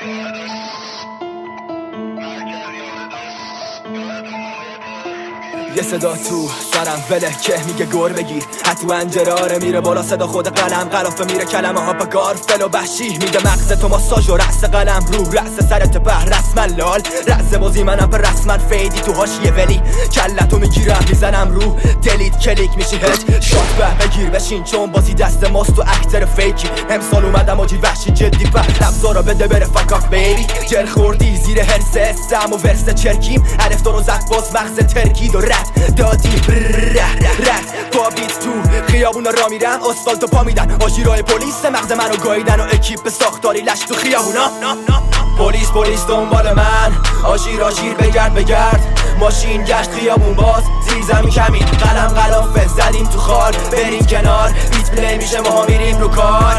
یه صدا تو سرم وله که میگه گر بگیر حتی انجراره میره بالا صدا خود قلم قلافه میره کلمه ها به گارفل و وحشی میگه مغز تو ماساژ و رأس قلم رو رأس سرت به رسما لال رأس بازی منم به رسما فیدی تو هاشیه ولی کلتو میگیرم میزنم رو دلیت کلیک میشی هد شات به بگیر بشین چون بازی دست ماست و اکتر فیکی امسال اومدم آجی وحشی جدی به لبزارا بده بره فاک آف بیبی جر خوردی زیر هرس استم و ورس چرکیم الف تو رو زد باز مغز ترکید و دادی رد با بیت تو خیابونا را میرم اسفالتو پا میدن آژیرای پلیس مغز منو گاییدن و اکیپ ساختاری لش تو خیابونا پلیس دنبال من آژیر بگرد ماشین گشت خیابون باز زیر زمین کمین قلم قلافه زدیم تو خال بریم کنار بیت پلی میشه ما میریم رو کار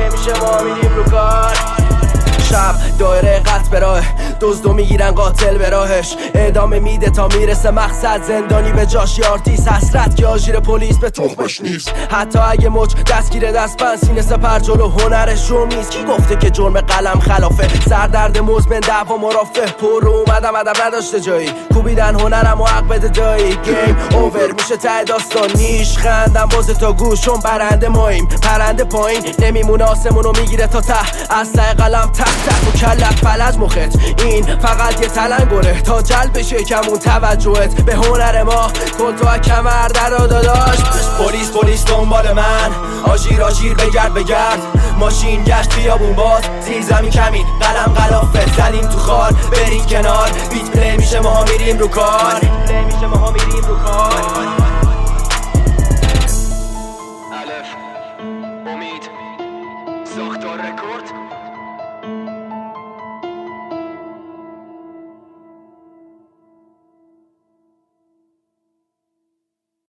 شب دایره قط به راه دزدو میگیرن قاتل به راهش ادامه میده تا میرسه مقصد زندانی به جاش آرتیست حسرت که آژیر پلیس به تخمش نیست حتی اگه مچ دستگیر دستبند سینه سپر جلو هنرش جرم نیست کی گفته که جرم قلم خلافه سردرد مزمن دعوا مرافع پر اومدم ادب نداشته جایی کوبیدن هنرم و حق بده جایی گیم اوور میشه ته داستان نیش خندم باز تا گوشم برنده ماییم پرنده پایین نمیمونه آسمونو میگیره تا ته اسلحه قلم تک و کلت فلج مخت این فقط یه تلنگره تا جلب بشه کمون توجهت به هنر ما کن تو کمر در داداش پلیس دنبال من آژیر بگرد ماشین گشت خیابون باز زیر زمین کمین قلم قلافه زدیم تو خال بریم کنار بیت پلی میشه ما میریم رو کار